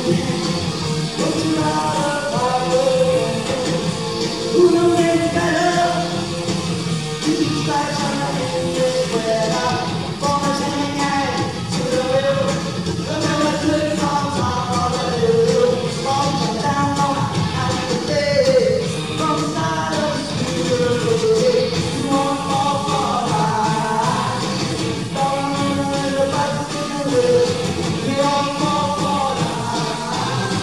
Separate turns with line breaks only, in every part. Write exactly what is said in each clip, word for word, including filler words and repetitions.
Who knows any better? These lights are in this weather. Boys hanging out to the river. Remember to on top of the hill. Bombs are down on how you day. From the side of the street, you won't fall for that. Don't remember the bicycle hill. We all fall for that.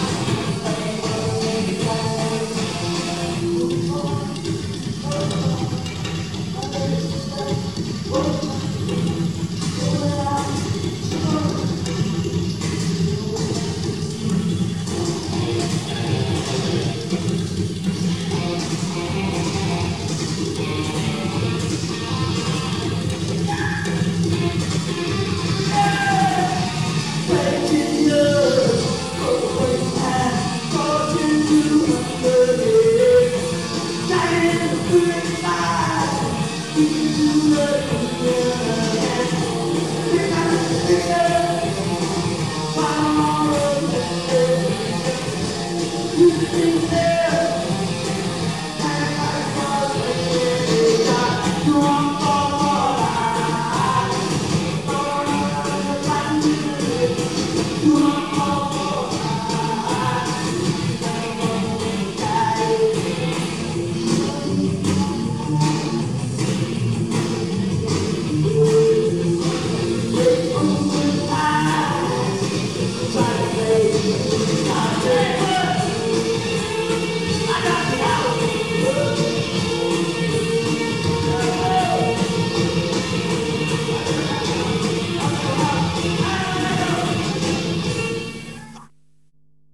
Try to play,